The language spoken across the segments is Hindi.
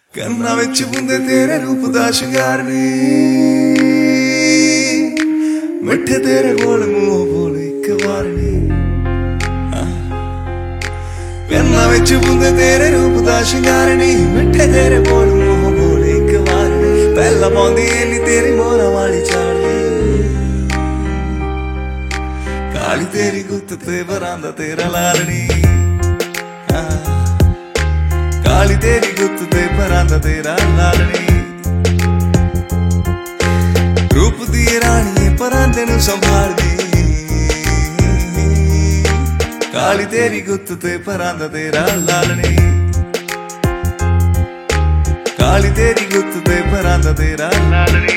ਕੰਨਾਂ ਵਿੱਚ ਬੁੰਦੇ ਤੇਰੇ ਰੂਪ ਦਾ ਸ਼ਿੰਗਾਰ ਨੀ, ਮਿੱਠੇ ਤੇਰੇ ਬੋਲ ਮੂੰਹ ਬੋਲ ਇੱਕ ਵਾਰ ਨੀ। ਕੰਨਾਂ ਵਿੱਚ ਬੁੰਦੇ ਤੇਰੇ ਰੂਪ ਦਾ ਸ਼ਿੰਗਾਰ ਨੀ, ਮਿੱਠੇ ਤੇਰੇ ਬੋਲ ਮੂੰਹ ਬੋਲ ਇੱਕ ਵਾਰ ਨੀ। ਪਹਿਲਾਂ ਪਾਉਂਦੀ ਨੀ ਤੇਰੀ ਮੋਹਰਾਂ ਵਾਲੀ ਚਾਲ ਨੀ, ਕਾਲੀ ਤੇਰੀ ਗੁੱਤ ਤੇ ਬਰਾਂਦਾ ਤੇਰਾ ਲਾਲ ਨੀ। काली तेरी गुत्त ते परांदा तेरा लालनी, रूप दी रानी परांदे नू संभालदी। काली तेरी गुत्त ते परांदा तेरा लालनी, काली तेरी गुत्त ते परांदा तेरा लालनी।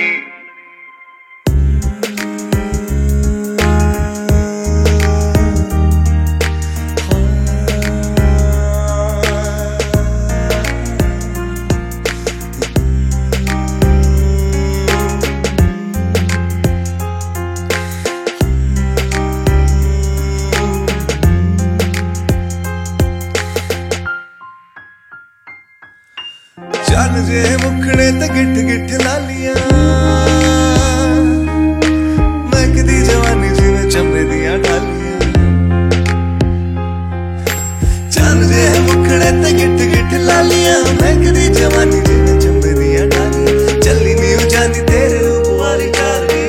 चल जे मुखड़े ते गिठ गिठ लालियां, महकदी जवानी जिवें चंबे दियां डालियां। चल जे मुखड़े ते गिठ गिठ लालियां, महकदी जवानी जिवें चंबे दियां डालियां। चली नी जांदी तेरे रूप वाली डाली,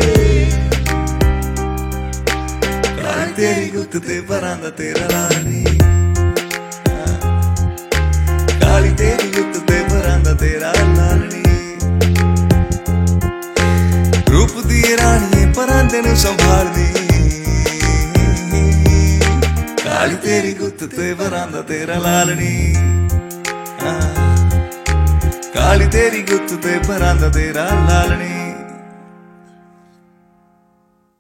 काली तेरी गुत्त ते परांदा तेरा लालनी, काली तेरी गुत्त ते परांदा तेरा लालनी। रूप दी रानी परांदे नू संभालदी, काली तेरी गुत्त ते परांदा तेरा लालनी, काली तेरी गुत्त ते परांदा तेरा लालनी।